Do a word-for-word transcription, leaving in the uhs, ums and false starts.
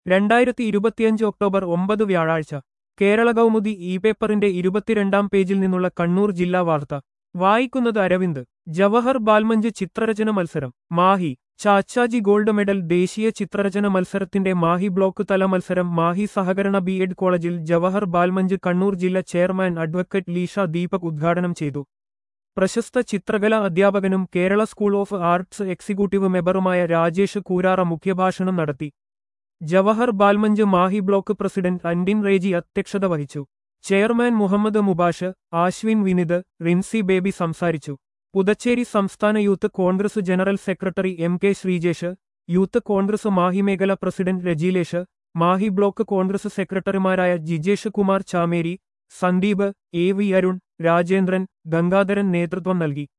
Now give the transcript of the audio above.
രണ്ടായിരത്തി ഇരുപത്തിയഞ്ച് ഒക്ടോബർ ഒമ്പത് വ്യാഴാഴ്ച കേരള കൗമുദി ഇ പേപ്പറിന്റെ ഇരുപത്തിരണ്ടാം പേജിൽ നിന്നുള്ള കണ്ണൂർ ജില്ലാ വാർത്ത വായിക്കുന്നത് അരവിന്ദ്. ജവഹർ ബാൽമഞ്ച് ചിത്രരചന മത്സരം മാഹി. ചാച്ചാജി ഗോൾഡ് മെഡൽ ദേശീയ ചിത്രരചന മത്സരത്തിന്റെ മാഹി ബ്ലോക്ക് തല മത്സരം മാഹി സഹകരണ ബി എഡ് കോളേജിൽ ജവഹർ ബാൽമഞ്ച് കണ്ണൂർ ജില്ലാ ചെയർമാൻ അഡ്വക്കേറ്റ് ലീഷ ദീപക് ഉദ്ഘാടനം ചെയ്തു. പ്രശസ്ത ചിത്രകലാ അധ്യാപകനും Kerala School of Arts executive മെമ്പറുമായ രാജേഷ് കൂരാറ മുഖ്യഭാഷണം നടത്തി. ജവഹർ ബാൽമഞ്ച് മാഹി ബ്ലോക്ക് പ്രസിഡന്റ് അൻഡിൻ റേജി അധ്യക്ഷത വഹിച്ചു. ചെയർമാൻ മുഹമ്മദ് മുബാഷ്, ആശ്വിൻ വിനിത്, റിൻസി ബേബി സംസാരിച്ചു. പുതുച്ചേരി സംസ്ഥാന Youth Congress general secretary M K Sreejesh, Youth Congress Mahe മേഖല പ്രസിഡന്റ് രജീലേഷ്, മാഹി ബ്ലോക്ക് കോൺഗ്രസ് സെക്രട്ടറിമാരായ ജിജേഷ് കുമാർ ചാമേരി, സന്ദീപ്, എ വി അരുൺ, രാജേന്ദ്രൻ, ഗംഗാധരൻ നേതൃത്വം നൽകി.